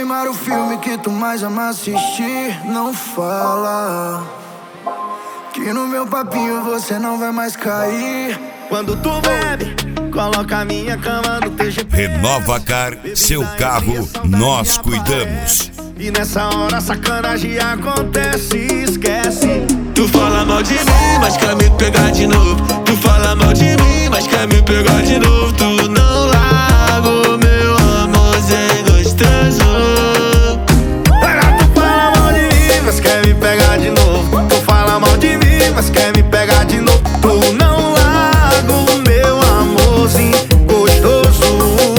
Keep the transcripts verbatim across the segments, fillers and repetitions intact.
queimar o filme que tu mais ama assistir. Não fala que no meu papinho você não vai mais cair. Quando tu bebe, coloca a minha cama no teu G P S. Renovacar, seu carro, nós cuidamos. E nessa hora a sacanagem acontece, esquece. Tu fala mal de mim, mas quer me pegar de novo. Tu fala mal de mim, mas quer me pegar de novo. Tu não larga o meu amorzinho gostoso. Olha, tu fala mal de mim, mas quer me pegar de novo. Tu fala mal de mim, mas quer me pegar de novo. Tu não larga o meu amorzinho gostoso.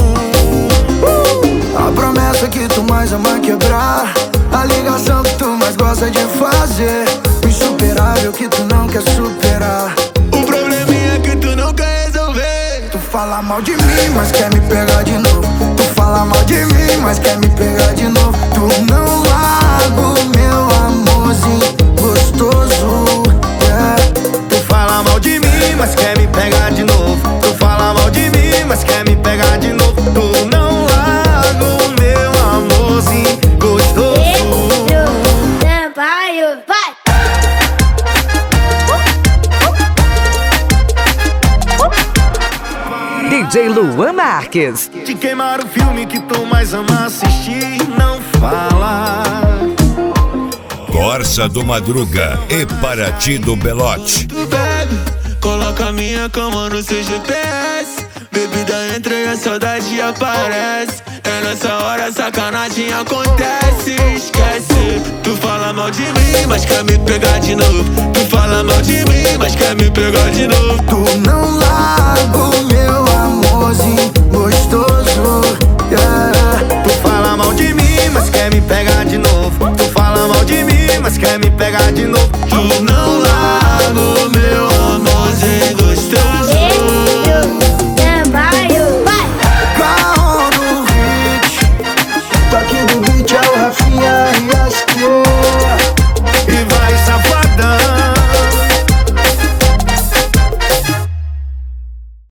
A promessa que tu mais ama quebrar, a ligação que tu mais gosta de fazer, o insuperável que tu não quer superar, o probleminha que tu não quer resolver. Tu fala mal de mim, mas quer me pegar de novo. Tu fala mal de mim, mas quer me pegar de novo. Tu não larga o meu amorzinho gostoso, yeah. Tu fala mal de mim, mas quer me pegar de novo. Tu fala mal de mim, mas quer me pegar de novo. Tu não larga o meu amorzinho gostoso. Vai! D J Luan Marques. De queimar o filme que tu mais ama assistir. Não fala. Corsa do Madruga e Paraty do Belote. Tu bebe, coloca a minha cama no seu G P S. Bebida entra e a saudade aparece. É nessa hora a sacanagem acontece, esquece. Tu fala mal de mim, mas quer me pegar de novo. Tu fala mal de mim, mas quer me pegar de novo. Tu não larga o